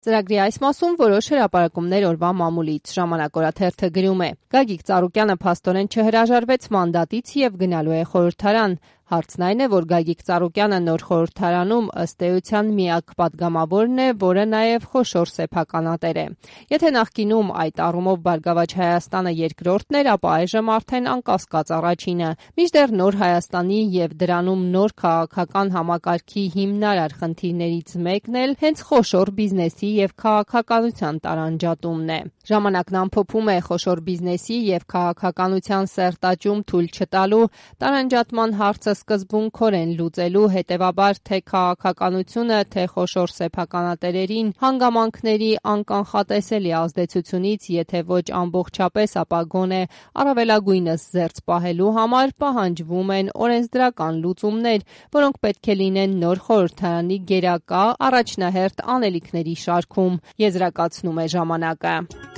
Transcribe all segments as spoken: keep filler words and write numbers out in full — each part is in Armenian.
Ծրագրի այս մասում որոշ հրապարակումներ օրվա մամուլից, Ժամանակ օրաթերթը գրում է. Գագիկ Ծառուկյանը փաստորեն չհրաժարվեց մանդատից եւ գնալու է խորհրդարան։ Հարցն այն է, որ Գագիկ Ծառուկյանը նոր խորհրդարանում ըստ էության միակ պատգամավորն է, որը նաև խոշոր սեփականատեր է։ Եթե նախկինում այդ առումով Բարգավաճ Հայաստանը երկրորդն էր, ապա այժմ արդեն անկասկած առաջինը։ Մինչդեռ նոր Հայաստանի եւ դրանում նոր քաղաքական համակարգի հիմնարար խնդիրներից մեկն էլ հենց խոշոր բիզնեսի եւ քաղաքականության տարանջատումն է։ Ժամանակն ամփոփում է խոշոր բիզնեսի եւ քաղաքականության սերտաճում թույլ չտալու, տարանջատման հարցը սկզբունքորեն լուծելու, հետևաբար թե քաղաքականությունը, թե խոշոր սեփականատերերին հանգամանքների անկանխատեսելի ազդեցությունից, եթե ոչ ամբողջապես, ապա գոնե առավելագույնս զերծ պահելու համար պահանջվում են օրենսդրական լուծումներ, որոնք պետք է լինեն նոր խորհրդարանի գերակա առաջնահերթ անելիքների շարքում, եզրակացնում է Ժամանակը։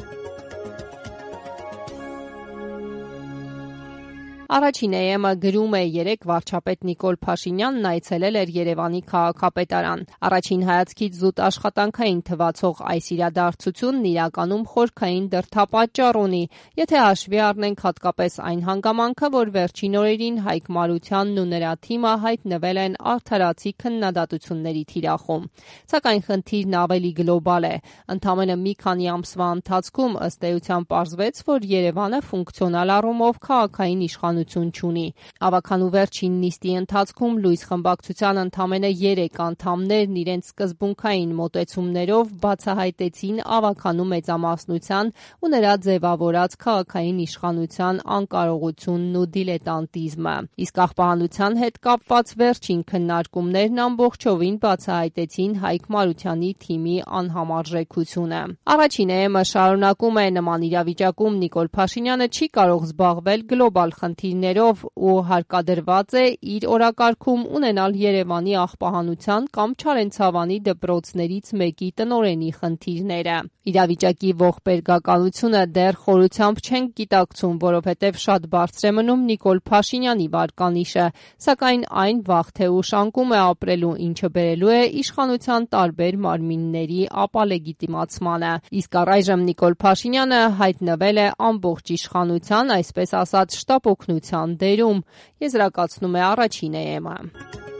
Առաջին է ե-ը գրում է երեկ վարչապետ Նիկոլ Փաշինյանն այցելել էր Երևանի քաղաքապետարան։ Առաջին հայացքից զուտ աշխատանքային թվացող այս իրադարձությունն իրականում խորքային դրդապատճառ ունի, եթե հաշվի առնենք հատկապես այն հանգամանքը, որ վերջին օրերին Հայկ Մարությանն ու նրա թիմը հայտնվել են արդարացի քննադատությունների թիրախում։ Սակայն խնդիրն ավելի գլոբալ է։ Ընդամենը մի քանի ամսվա ընթացքում ըստ էության պարզվեց, որ Երևանը ֆունկցիոնալ առումով քաղաքային իշխանություն չունի։ Ավագանու վերջին նիստի ընթացքում լույս խմբակցության ընդամենը երեք անդամներն իրենց սկզբունքային մոտեցումներով բացահայտեցին ավագանու մեծամասնության ու նրա ձևավորած քաղաքային իշխանության անկարողությունն ու դիլետանտիզմը։ Իսկ աղբահանության հետ կապված վերջին քննարկումներն ամբողջովին բացահայտեցին Հայկ Մարությանի թիմի անհամարժեքությունը։ Առաջին ե-ը շարունակում է. նման իրավիճակում Նիկոլ Փաշինյանը չի կարող զբաղվել գլոբալ խնդիրներով ու հարկադրված է իր օրակարգում ունենալ Երևանի աղբահանության կամ Չարենցավանի դպրոցներից մեկի տնօրենի խնդիրները։ Իրավիճակի ողբերգականությունը դեռ խորությամբ չենք գիտակցում, որովհետև շատ բարձր է մնում Նիկոլ Փաշինյանի վարկանիշը, սակայն այն վաղ թե ուշ անկում է ապրելու, ինչը բերելու է իշխանության տարբեր մարմինների ապալեգիտիմացմանը։ Իսկ առայժմ Նիկոլ Փաշինյանը հայտնվել է ամբողջ իշխանության, այսպես ասած, շտապօգնության դերում, եզրակացնում է առաջին ե-ը։